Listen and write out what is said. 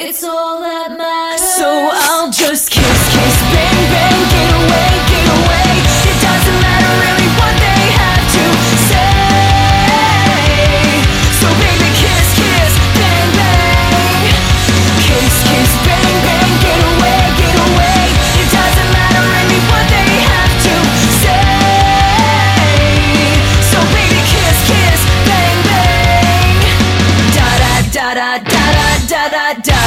It's all that matters. So I'll just kiss, kiss, bang, bang, get away, get away. It doesn't matter really what they have to say. So baby, kiss, kiss, bang, bang. Kiss, kiss, bang, bang, get away, get away. It doesn't matter really what they have to say. So baby, kiss, kiss, bang, bang. Da da da da da da da da.